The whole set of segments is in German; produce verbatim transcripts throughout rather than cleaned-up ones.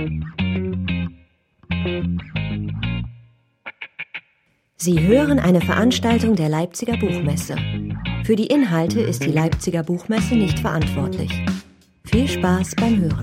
Sie hören eine Veranstaltung der Leipziger Buchmesse. Für die Inhalte ist die Leipziger Buchmesse nicht verantwortlich. Viel Spaß beim Hören.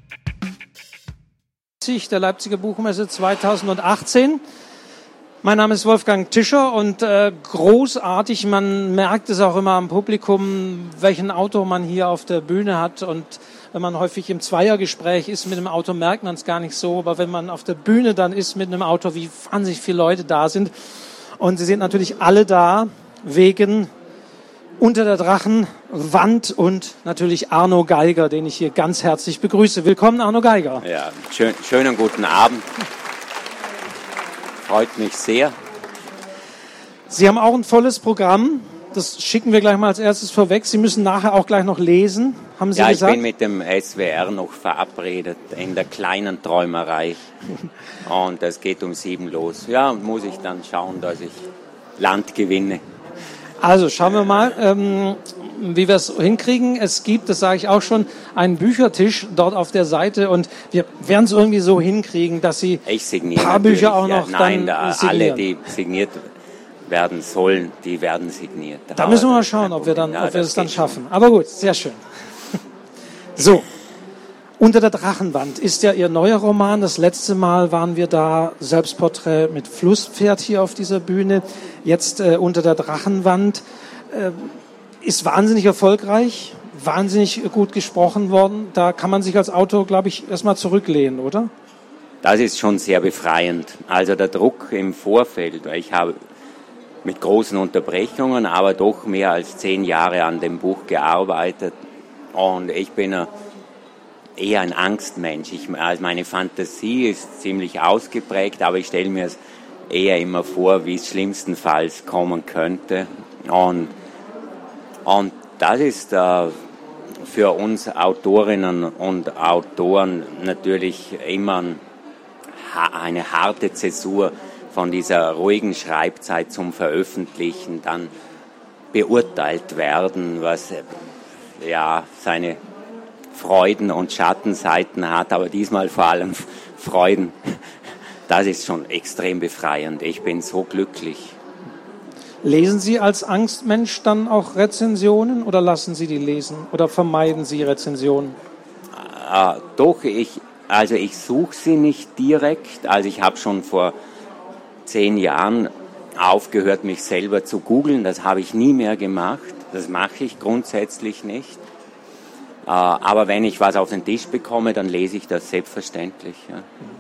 Der Leipziger Buchmesse zweitausendachtzehn. Mein Name ist Wolfgang Tischer und äh, großartig, man merkt es auch immer am Publikum, welchen Autor man hier auf der Bühne hat, und wenn man häufig im Zweiergespräch ist mit einem Autor, merkt man es gar nicht so, aber wenn man auf der Bühne dann ist mit einem Autor, wie wahnsinnig viele Leute da sind, und sie sind natürlich alle da wegen Unter der Drachenwand und natürlich Arno Geiger, den ich hier ganz herzlich begrüße. Willkommen, Arno Geiger. Ja, schön, schönen guten Abend. Freut mich sehr. Sie haben auch ein volles Programm. Das schicken wir gleich mal als erstes vorweg. Sie müssen nachher auch gleich noch lesen, haben Sie ja, gesagt? Ja, ich bin mit dem S W R noch verabredet in der kleinen Träumerei. Und es geht um sieben los. Ja, und muss ich dann schauen, dass ich Land gewinne. Also schauen wir mal, ähm, wie wir es hinkriegen. Es gibt, das sage ich auch schon, einen Büchertisch dort auf der Seite, und wir werden es irgendwie so hinkriegen, dass Sie ein paar Bücher auch noch ja, nein, dann da, signieren. Alle, die signiert werden sollen, die werden signiert. Da müssen wir mal schauen, ob wir, dann, ja, ob wir das, das dann schaffen. Aber gut, sehr schön. So, Unter der Drachenwand ist ja Ihr neuer Roman. Das letzte Mal waren wir da, Selbstporträt mit Flusspferd hier auf dieser Bühne. Jetzt äh, Unter der Drachenwand. Äh, ist wahnsinnig erfolgreich, wahnsinnig gut gesprochen worden. Da kann man sich als Autor, glaube ich, erstmal zurücklehnen, oder? Das ist schon sehr befreiend. Also der Druck im Vorfeld, ich habe mit großen Unterbrechungen, aber doch mehr als zehn Jahre an dem Buch gearbeitet. Und ich bin eher ein Angstmensch. Ich, also meine Fantasie ist ziemlich ausgeprägt, aber ich stelle mir es eher immer vor, wie es schlimmstenfalls kommen könnte. Und, und das ist äh, für uns Autorinnen und Autoren natürlich immer ein, eine harte Zäsur, von dieser ruhigen Schreibzeit zum Veröffentlichen dann beurteilt werden, was ja seine Freuden und Schattenseiten hat, aber diesmal vor allem Freuden. Das ist schon extrem befreiend. Ich bin so glücklich. Lesen Sie als Angstmensch dann auch Rezensionen oder lassen Sie die lesen oder vermeiden Sie Rezensionen? Äh, doch, ich, also ich suche sie nicht direkt. Also ich habe schon vor zehn Jahren aufgehört, mich selber zu googeln. Das habe ich nie mehr gemacht. Das mache ich grundsätzlich nicht. Äh, aber wenn ich was auf den Tisch bekomme, dann lese ich das selbstverständlich. Ja.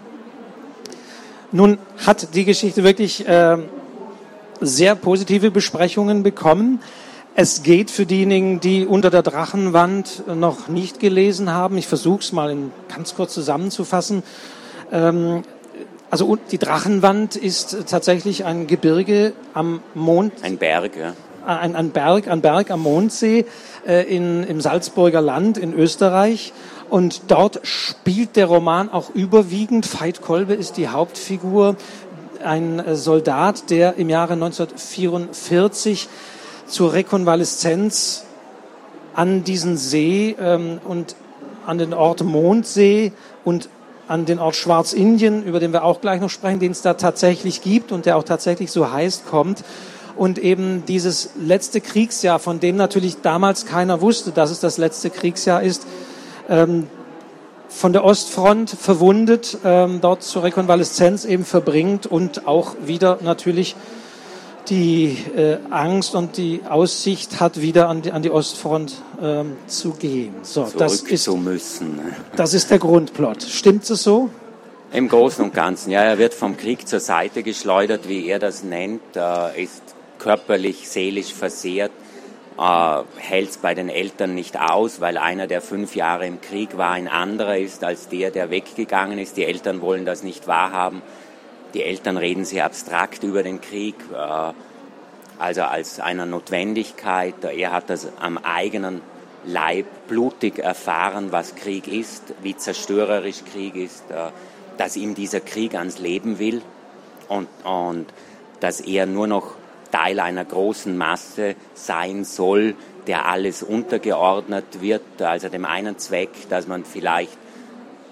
Nun hat die Geschichte wirklich äh, sehr positive Besprechungen bekommen. Es geht für diejenigen, die Unter der Drachenwand noch nicht gelesen haben. Ich versuche es mal in, ganz kurz zusammenzufassen. Ähm, Also die Drachenwand ist tatsächlich ein Gebirge am Mond. Ein Berg, ja. Ein, ein Berg, ein Berg am Mondsee äh, in, im Salzburger Land in Österreich. Und dort spielt der Roman auch überwiegend. Veit Kolbe ist die Hauptfigur, ein Soldat, der im Jahre neunzehnhundertvierundvierzig zur Rekonvaleszenz an diesen See ähm, und an den Ort Mondsee und an den Ort Schwarzindien, über den wir auch gleich noch sprechen, den es da tatsächlich gibt und der auch tatsächlich so heißt, kommt. Und eben dieses letzte Kriegsjahr, von dem natürlich damals keiner wusste, dass es das letzte Kriegsjahr ist, ähm, von der Ostfront verwundet, ähm, dort zur Rekonvaleszenz eben verbringt und auch wieder natürlich die äh, Angst und die Aussicht hat, wieder an die, an die Ostfront ähm, zu gehen. So, Zurück das ist, zu müssen. Das ist der Grundplot. Stimmt es so? Im Großen und Ganzen, ja. Er wird vom Krieg zur Seite geschleudert, wie er das nennt, äh, ist körperlich, seelisch versehrt, äh, hält es bei den Eltern nicht aus, weil einer, der fünf Jahre im Krieg war, ein anderer ist als der, der weggegangen ist. Die Eltern wollen das nicht wahrhaben. Die Eltern reden sehr abstrakt über den Krieg, äh, also als einer Notwendigkeit. Er hat das am eigenen Leib blutig erfahren, was Krieg ist, wie zerstörerisch Krieg ist, äh, dass ihm dieser Krieg ans Leben will und, und dass er nur noch Teil einer großen Masse sein soll, der alles untergeordnet wird, also dem einen Zweck, dass man vielleicht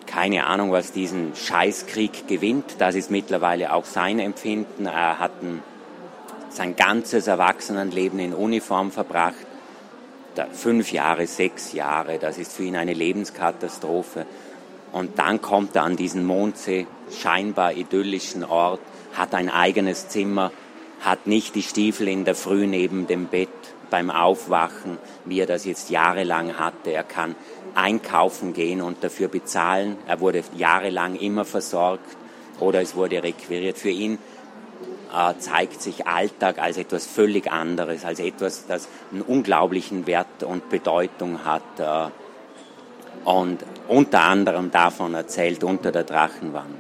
keine Ahnung, was diesen Scheißkrieg gewinnt. Das ist mittlerweile auch sein Empfinden. Er hat ein, sein ganzes Erwachsenenleben in Uniform verbracht. Da, fünf Jahre, sechs Jahre, das ist für ihn eine Lebenskatastrophe. Und dann kommt er an diesen Mondsee, scheinbar idyllischen Ort, hat ein eigenes Zimmer, hat nicht die Stiefel in der Früh neben dem Bett beim Aufwachen, wie er das jetzt jahrelang hatte. Er kann einkaufen gehen und dafür bezahlen. Er wurde jahrelang immer versorgt oder es wurde requiriert. Für ihn äh, zeigt sich Alltag als etwas völlig anderes, als etwas, das einen unglaublichen Wert und Bedeutung hat. Äh, und unter anderem davon erzählt Unter der Drachenwand.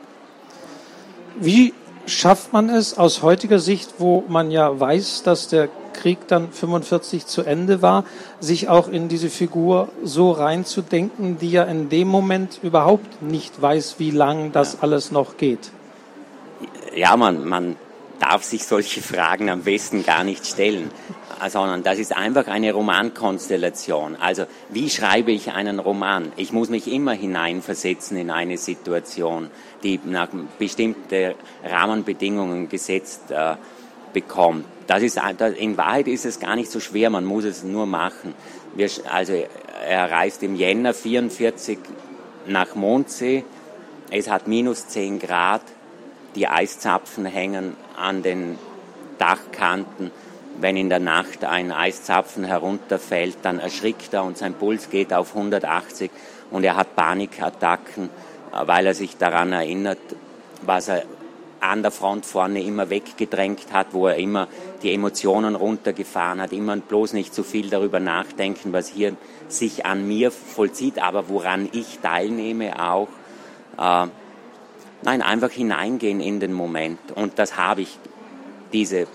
Wie schafft man es aus heutiger Sicht, wo man ja weiß, dass der Krieg dann fünfundvierzig zu Ende war, sich auch in diese Figur so reinzudenken, die ja in dem Moment überhaupt nicht weiß, wie lang das ja. alles noch geht? Ja, man, man darf sich solche Fragen am besten gar nicht stellen, sondern das ist einfach eine Romankonstellation. Also wie schreibe ich einen Roman? Ich muss mich immer hineinversetzen in eine Situation, die nach bestimmten Rahmenbedingungen gesetzt äh, bekommt. Das ist, in Wahrheit ist es gar nicht so schwer, man muss es nur machen. Wir, also er reist im Jänner vierundvierzig nach Mondsee, es hat minus zehn Grad, die Eiszapfen hängen an den Dachkanten. Wenn in der Nacht ein Eiszapfen herunterfällt, dann erschrickt er und sein Puls geht auf hundertachtzig und er hat Panikattacken, weil er sich daran erinnert, was er an der Front vorne immer weggedrängt hat, wo er immer die Emotionen runtergefahren hat, immer bloß nicht zu viel darüber nachdenken, was hier sich an mir vollzieht, aber woran ich teilnehme auch. Äh, nein, einfach hineingehen in den Moment. Und das habe ich, diese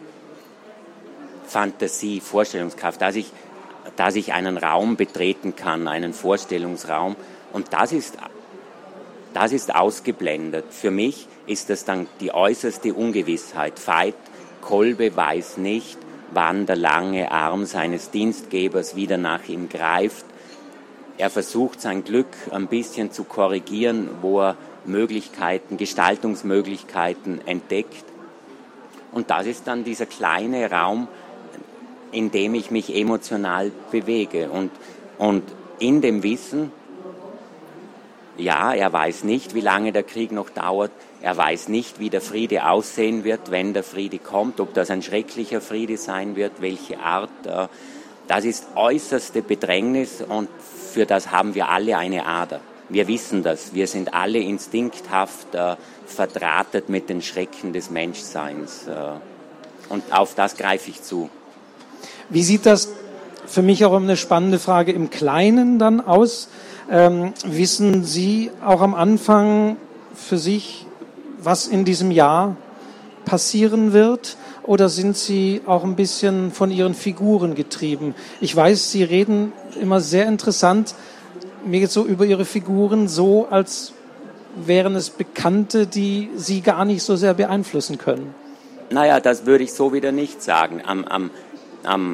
Fantasie, Vorstellungskraft, dass ich, dass ich einen Raum betreten kann, einen Vorstellungsraum. Und das ist, das ist ausgeblendet. Für mich ist das dann die äußerste Ungewissheit. Veit Kolbe weiß nicht, wann der lange Arm seines Dienstgebers wieder nach ihm greift. Er versucht sein Glück ein bisschen zu korrigieren, wo er Möglichkeiten, Gestaltungsmöglichkeiten entdeckt. Und das ist dann dieser kleine Raum, in dem ich mich emotional bewege. Und, und in dem Wissen, ja, er weiß nicht, wie lange der Krieg noch dauert. Er weiß nicht, wie der Friede aussehen wird, wenn der Friede kommt, ob das ein schrecklicher Friede sein wird, welche Art. Das ist äußerste Bedrängnis und für das haben wir alle eine Ader. Wir wissen das. Wir sind alle instinkthaft äh, verdrahtet mit den Schrecken des Menschseins. Äh, und auf das greife ich zu. Wie sieht das für mich auch eine spannende Frage im Kleinen dann aus? Ähm, wissen Sie auch am Anfang für sich, was in diesem Jahr passieren wird? Oder sind Sie auch ein bisschen von Ihren Figuren getrieben? Ich weiß, Sie reden immer sehr interessant, mir geht so über Ihre Figuren so, als wären es Bekannte, die Sie gar nicht so sehr beeinflussen können. Naja, das würde ich so wieder nicht sagen. Am, am, am,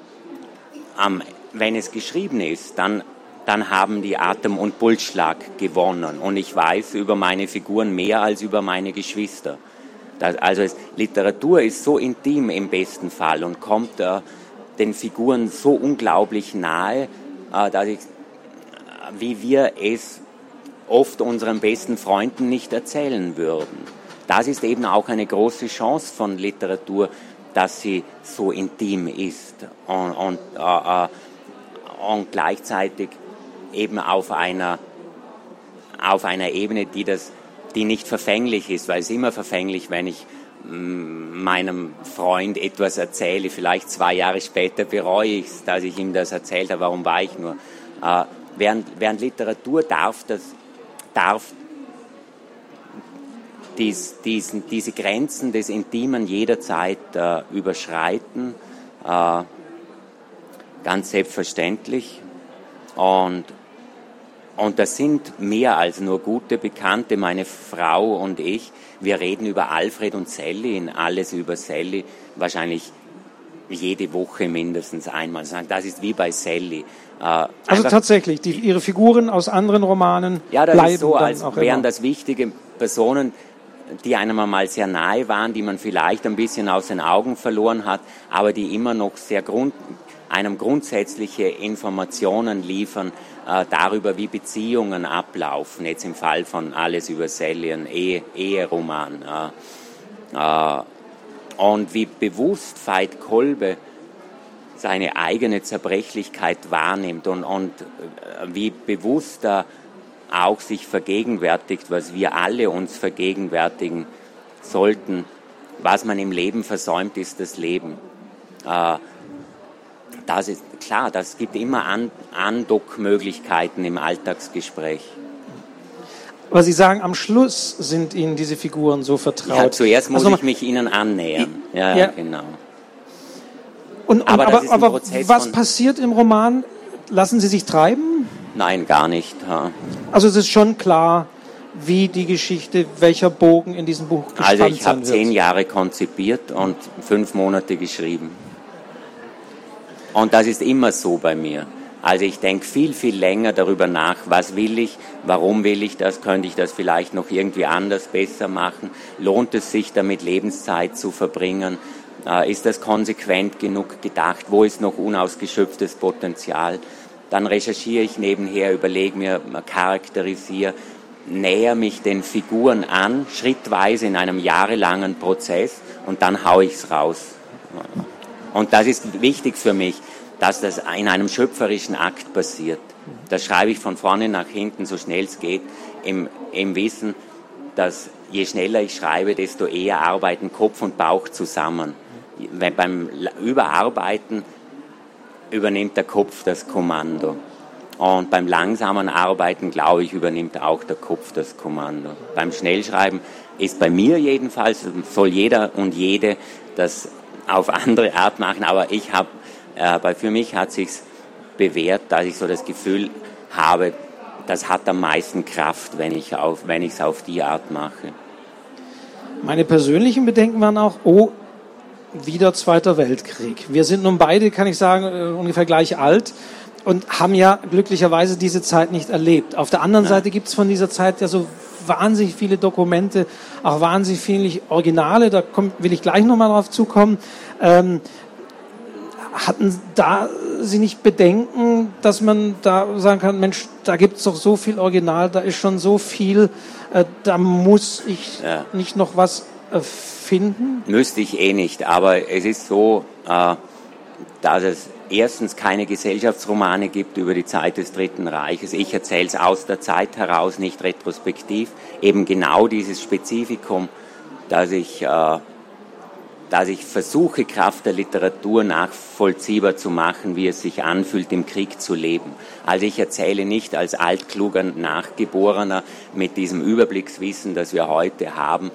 am, wenn es geschrieben ist, dann, dann haben die Atem- und Pulsschlag gewonnen. Und ich weiß über meine Figuren mehr als über meine Geschwister. Das, also es, Literatur ist so intim im besten Fall und kommt äh, den Figuren so unglaublich nahe, äh, dass ich, wie wir es oft unseren besten Freunden nicht erzählen würden. Das ist eben auch eine große Chance von Literatur, dass sie so intim ist und, und, äh, und gleichzeitig eben auf einer, auf einer Ebene, die, das, die nicht verfänglich ist, weil es immer verfänglich, wenn ich mh, meinem Freund etwas erzähle, vielleicht zwei Jahre später bereue ich es, dass ich ihm das erzählt habe, warum war ich nur. Äh, während, während Literatur darf das, darf Dies, diesen, diese Grenzen des Intimen jederzeit äh, überschreiten, äh, ganz selbstverständlich. Und, und das sind mehr als nur gute Bekannte, meine Frau und ich. Wir reden über Alfred und Sally, in Alles über Sally, wahrscheinlich jede Woche mindestens einmal sagen. Das ist wie bei Sally. Äh, also tatsächlich, die, Ihre Figuren aus anderen Romanen ja, das bleiben ist so, dann als auch wären immer. das wichtige Personen, die einem einmal sehr nahe waren, die man vielleicht ein bisschen aus den Augen verloren hat, aber die immer noch sehr grund, einem grundsätzliche Informationen liefern äh, darüber, wie Beziehungen ablaufen. Jetzt im Fall von Alles über Sally, ein Ehe, Eheroman. Äh, äh, und wie bewusst Veit Kolbe seine eigene Zerbrechlichkeit wahrnimmt und, und äh, wie bewusst er auch sich vergegenwärtigt, was wir alle uns vergegenwärtigen sollten. Was man im Leben versäumt, ist das Leben. Äh, das ist klar, das gibt immer An- Andockmöglichkeiten im Alltagsgespräch. Aber Sie sagen, am Schluss sind Ihnen diese Figuren so vertraut. Ja, zuerst muss also, ich mich ihnen annähern. Ja, ja. genau. Und, und, aber aber, das ist ein aber Prozess was von- passiert im Roman? Lassen Sie sich treiben? Nein, gar nicht. Ja. Also es ist schon klar, wie die Geschichte, welcher Bogen in diesem Buch gespannt Also ich habe sein zehn wird. Jahre konzipiert und fünf Monate geschrieben. Und das ist immer so bei mir. Also ich denke viel, viel länger darüber nach, was will ich, warum will ich das, könnte ich das vielleicht noch irgendwie anders besser machen, lohnt es sich damit Lebenszeit zu verbringen, äh, ist das konsequent genug gedacht, wo ist noch unausgeschöpftes Potenzial. Dann recherchiere ich nebenher, überlege mir, charakterisiere, näher mich den Figuren an, schrittweise in einem jahrelangen Prozess und dann haue ich es raus. Und das ist wichtig für mich, dass das in einem schöpferischen Akt passiert. Das schreibe ich von vorne nach hinten, so schnell es geht, im, im Wissen, dass je schneller ich schreibe, desto eher arbeiten Kopf und Bauch zusammen. Wenn beim Überarbeiten übernimmt der Kopf das Kommando. Und beim langsamen Arbeiten, glaube ich, übernimmt auch der Kopf das Kommando. Beim Schnellschreiben ist bei mir jedenfalls, soll jeder und jede das auf andere Art machen, aber ich habe Aber für mich hat sich's bewährt, dass ich so das Gefühl habe, das hat am meisten Kraft, wenn ich auf, wenn ich es auf die Art mache. Meine persönlichen Bedenken waren auch, oh, wieder Zweiter Weltkrieg. Wir sind nun beide, kann ich sagen, ungefähr gleich alt und haben ja glücklicherweise diese Zeit nicht erlebt. Auf der anderen ja. Seite gibt es von dieser Zeit ja so wahnsinnig viele Dokumente, auch wahnsinnig viele Originale, da komm, will ich gleich nochmal drauf zukommen. Ähm, Hatten da Sie nicht Bedenken, dass man da sagen kann, Mensch, da gibt es doch so viel Original, da ist schon so viel, äh, da muss ich ja. nicht noch was äh, finden? Müsste ich eh nicht, aber es ist so, äh, dass es erstens keine Gesellschaftsromane gibt über die Zeit des Dritten Reiches. Ich erzähle es aus der Zeit heraus, nicht retrospektiv. Eben genau dieses Spezifikum, dass ich... Äh, dass ich versuche, Kraft der Literatur nachvollziehbar zu machen, wie es sich anfühlt, im Krieg zu leben. Also ich erzähle nicht als altkluger Nachgeborener mit diesem Überblickswissen, das wir heute haben,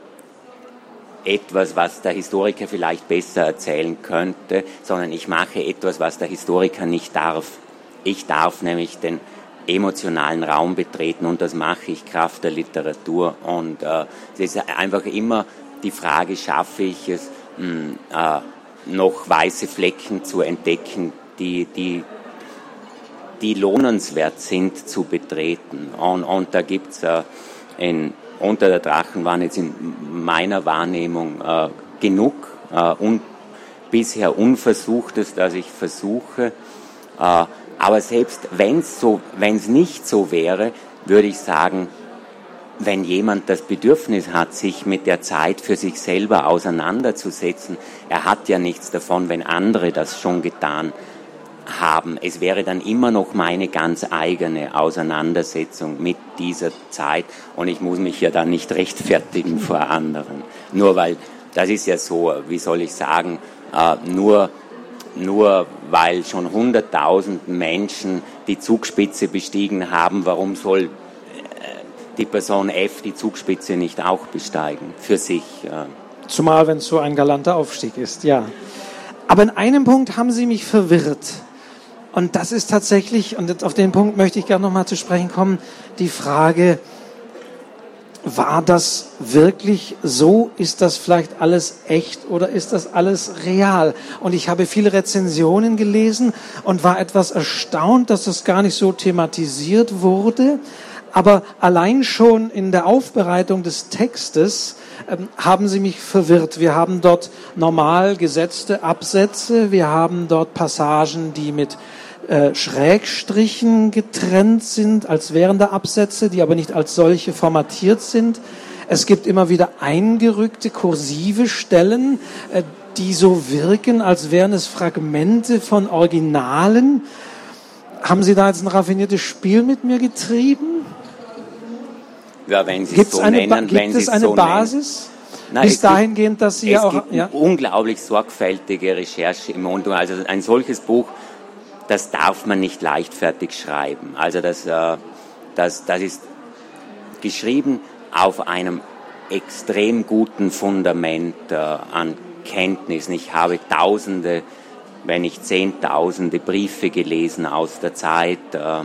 etwas, was der Historiker vielleicht besser erzählen könnte, sondern ich mache etwas, was der Historiker nicht darf. Ich darf nämlich den emotionalen Raum betreten und das mache ich Kraft der Literatur. Und äh, es ist einfach immer die Frage, schaffe ich es, mh, äh, noch weiße Flecken zu entdecken, die, die, die lohnenswert sind zu betreten. Und, und da gibt es äh, in Unter der Drachen waren jetzt in meiner Wahrnehmung äh, genug äh, und bisher Unversuchtes, dass ich versuche. Äh, aber selbst wenn es so, wenn es nicht so wäre, würde ich sagen, wenn jemand das Bedürfnis hat, sich mit der Zeit für sich selber auseinanderzusetzen, er hat ja nichts davon, wenn andere das schon getan haben. Es wäre dann immer noch meine ganz eigene Auseinandersetzung mit dieser Zeit und ich muss mich ja dann nicht rechtfertigen vor anderen. Nur weil, das ist ja so, wie soll ich sagen, äh, nur, nur weil schon hunderttausend Menschen die Zugspitze bestiegen haben, warum soll die Person F die Zugspitze nicht auch besteigen, für sich. Ja. Zumal, wenn es so ein galanter Aufstieg ist, ja. Aber in einem Punkt haben Sie mich verwirrt. Und das ist tatsächlich, und auf den Punkt möchte ich gerne nochmal zu sprechen kommen, die Frage, war das wirklich so? Ist das vielleicht alles echt oder ist das alles real? Und ich habe viele Rezensionen gelesen und war etwas erstaunt, dass das gar nicht so thematisiert wurde. Aber allein schon in der Aufbereitung des Textes ähm, haben sie mich verwirrt. Wir haben dort normal gesetzte Absätze, wir haben dort Passagen, die mit äh, Schrägstrichen getrennt sind, als wären da Absätze, die aber nicht als solche formatiert sind. Es gibt immer wieder eingerückte kursive Stellen, äh, die so wirken, als wären es Fragmente von Originalen. Haben Sie da jetzt ein raffiniertes Spiel mit mir getrieben? Ja, wenn Sie Gibt's es so eine, nennen, gibt wenn Sie es es eine so Basis? Nein, Bis dahingehend, dass Sie es ja auch... gibt Ja? unglaublich sorgfältige Recherche im Mund. Also ein solches Buch, das darf man nicht leichtfertig schreiben. Also das, äh, das, das ist geschrieben auf einem extrem guten Fundament äh, an Kenntnissen. Ich habe Tausende, wenn nicht Zehntausende Briefe gelesen aus der Zeit. Äh,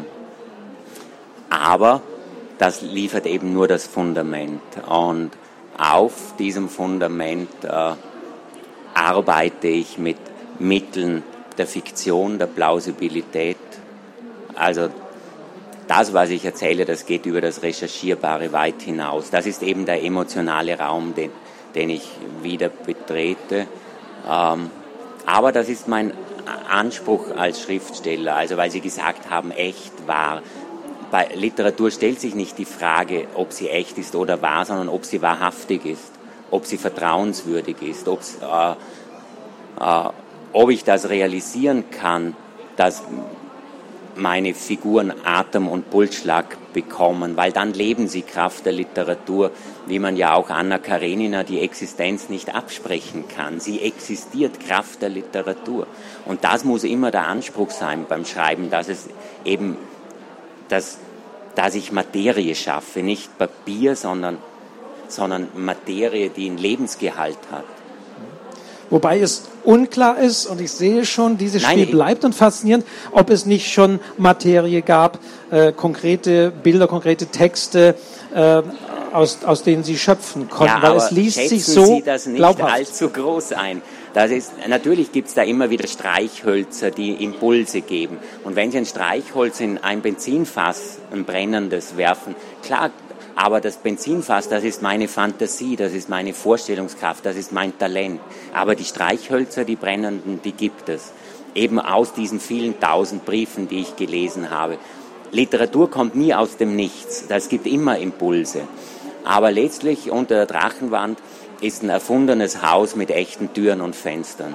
aber das liefert eben nur das Fundament. Und auf diesem Fundament äh, arbeite ich mit Mitteln der Fiktion, der Plausibilität. Also das, was ich erzähle, das geht über das Recherchierbare weit hinaus. Das ist eben der emotionale Raum, den, den ich wieder betrete. Ähm, aber das ist mein Anspruch als Schriftsteller, also weil Sie gesagt haben, echt, wahr. Bei Literatur stellt sich nicht die Frage, ob sie echt ist oder wahr, sondern ob sie wahrhaftig ist, ob sie vertrauenswürdig ist, ob's, äh, äh, ob ich das realisieren kann, dass meine Figuren Atem und Pulsschlag bekommen, weil dann leben sie Kraft der Literatur, wie man ja auch Anna Karenina die Existenz nicht absprechen kann. Sie existiert Kraft der Literatur. Und das muss immer der Anspruch sein beim Schreiben, dass es eben Dass, dass ich Materie schaffe, nicht Papier, sondern, sondern Materie, die einen Lebensgehalt hat. Wobei es unklar ist, und ich sehe schon, dieses Nein, Spiel ich, bleibt und faszinierend, ob es nicht schon Materie gab, äh, konkrete Bilder, konkrete Texte, äh, aus, aus denen Sie schöpfen konnten. Ja, weil aber es liest schätzen sich so Sie das nicht glaubhaft. allzu groß ein. Das ist, natürlich gibt es da immer wieder Streichhölzer, die Impulse geben. Und wenn Sie ein Streichholz in ein Benzinfass, ein brennendes, werfen, klar, aber das Benzinfass, das ist meine Fantasie, das ist meine Vorstellungskraft, das ist mein Talent. Aber die Streichhölzer, die brennenden, die gibt es. Eben aus diesen vielen tausend Briefen, die ich gelesen habe. Literatur kommt nie aus dem Nichts. Es gibt immer Impulse. Aber letztlich unter der Drachenwand ist ein erfundenes Haus mit echten Türen und Fenstern.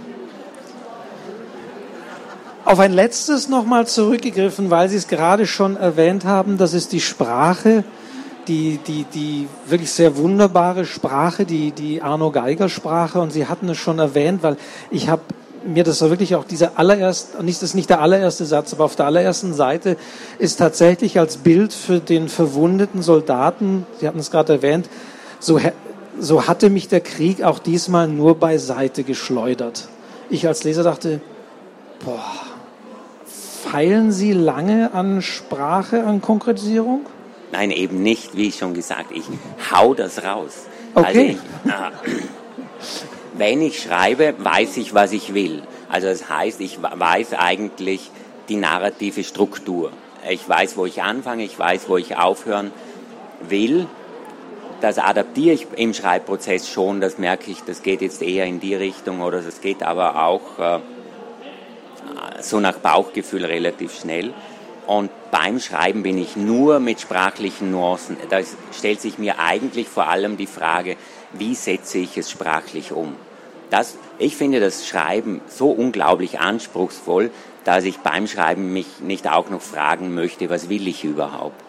Auf ein letztes nochmal zurückgegriffen, weil Sie es gerade schon erwähnt haben, das ist die Sprache, die, die, die wirklich sehr wunderbare Sprache, die, die Arno Geiger Sprache, und Sie hatten es schon erwähnt, weil ich habe mir das war wirklich auch dieser allererste, nicht, das ist nicht der allererste Satz, aber auf der allerersten Seite ist tatsächlich als Bild für den verwundeten Soldaten, Sie hatten es gerade erwähnt, so, so hatte mich der Krieg auch diesmal nur beiseite geschleudert. Ich als Leser dachte, boah, feilen Sie lange an Sprache, an Konkretisierung? Nein, eben nicht, wie schon gesagt, ich hau das raus. Okay. Also ich, äh, wenn ich schreibe, weiß ich, was ich will. Also das heißt, ich weiß eigentlich die narrative Struktur. Ich weiß, wo ich anfange, ich weiß, wo ich aufhören will. Das adaptiere ich im Schreibprozess schon, das merke ich, das geht jetzt eher in die Richtung oder das geht aber auch äh, so nach Bauchgefühl relativ schnell. Und beim Schreiben bin ich nur mit sprachlichen Nuancen. Da stellt sich mir eigentlich vor allem die Frage, wie setze ich es sprachlich um? Das, ich finde das Schreiben so unglaublich anspruchsvoll, dass ich beim Schreiben mich nicht auch noch fragen möchte, was will ich überhaupt?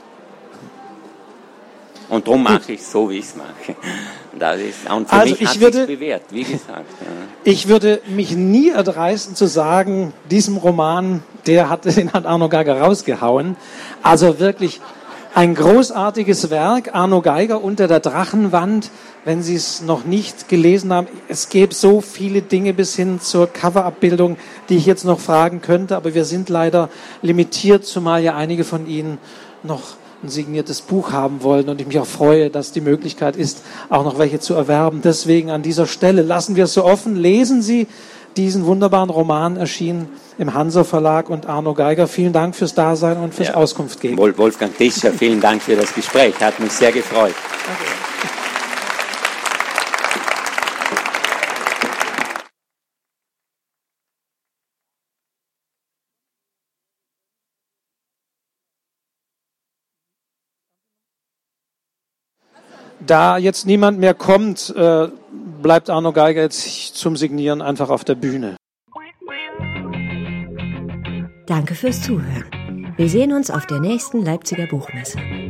Und darum mache ich es so, wie ich es mache. Das ist, und für also mich ich hat würde, sich's bewährt, wie gesagt. Ja. Ich würde mich nie erdreisten zu sagen, diesem Roman, der hat, den hat Arno Geiger rausgehauen. Also wirklich ein großartiges Werk, Arno Geiger unter der Drachenwand. Wenn Sie es noch nicht gelesen haben, es gäbe so viele Dinge bis hin zur Coverabbildung, die ich jetzt noch fragen könnte, aber wir sind leider limitiert, zumal ja einige von Ihnen noch ein signiertes Buch haben wollen und ich mich auch freue, dass die Möglichkeit ist, auch noch welche zu erwerben. Deswegen an dieser Stelle lassen wir es so offen. Lesen Sie diesen wunderbaren Roman, erschienen im Hansa Verlag, und Arno Geiger, vielen Dank fürs Dasein und fürs ja. Auskunft geben. Wolfgang Tischer, vielen Dank für das Gespräch, hat mich sehr gefreut. Danke. Da jetzt niemand mehr kommt, äh, bleibt Arno Geiger jetzt zum Signieren einfach auf der Bühne. Danke fürs Zuhören. Wir sehen uns auf der nächsten Leipziger Buchmesse.